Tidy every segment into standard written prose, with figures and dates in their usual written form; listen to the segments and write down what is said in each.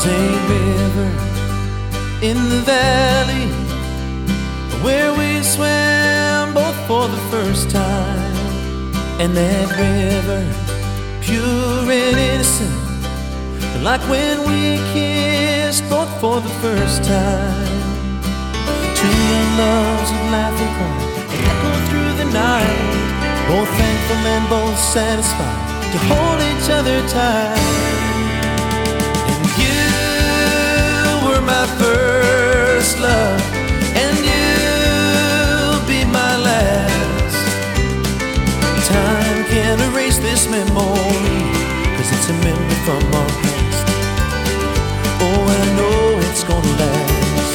was a river in the valley where we swam both for the first time. And that river, pure and innocent, like when we kissed both for the first time. Two young loves of laugh and cry echo through the night, both thankful and both satisfied to hold each other tight. And you were my first love, and you'll be my last. Time can't erase this memory, 'cause it's a memory from our past. Oh, I know it's gonna last.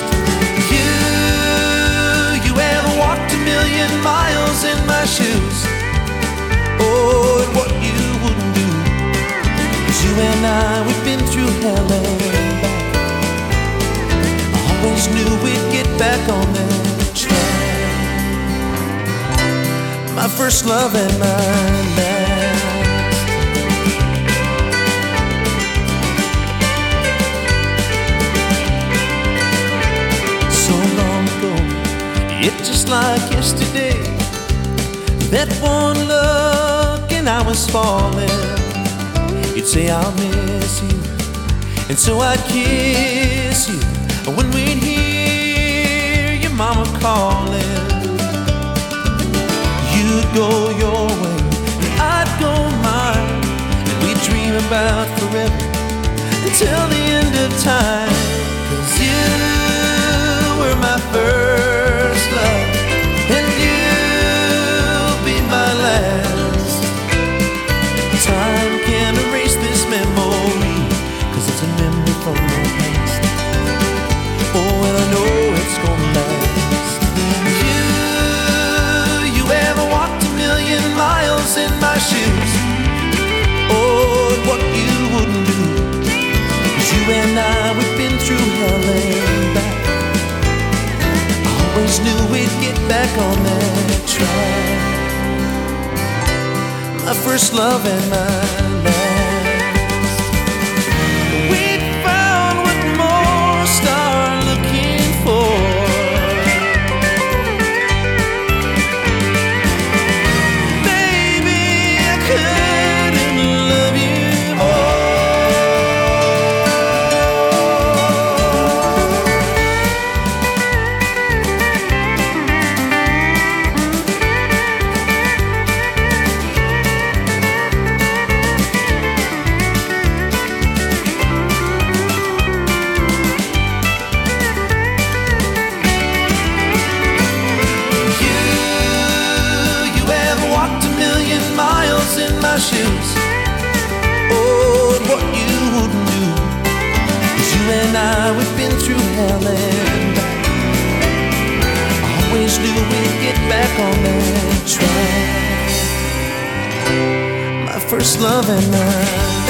You have walked a million miles in my shoes. Oh, and what you wouldn't do, 'cause you and I, we've been through hell and back. I always knew we'd get back on that track. My first love and my last. So long ago, it's just like yesterday, that one look and I was falling. You'd say I'll miss you, and so I'd kiss you when we'd hear your mama calling. You'd go your way, and I'd go mine, and we'd dream about forever until the end of time. 'Cause you were my first love, and you'll be my last. Time can't erase this memory, 'cause it's a memory from my past. Oh, and I know it's gonna last. You have walked a million miles in my shoes. Oh, and what you wouldn't do, 'cause you and I, we've been through hell and back. I always knew we'd get back on that track. My first love and my last. We found what most are looking for. Baby, I couldn't love you more. Shoes. Oh, and what you wouldn't do, 'cause you and I, we've been through hell and back. I always knew we'd get back on that track. My first love and my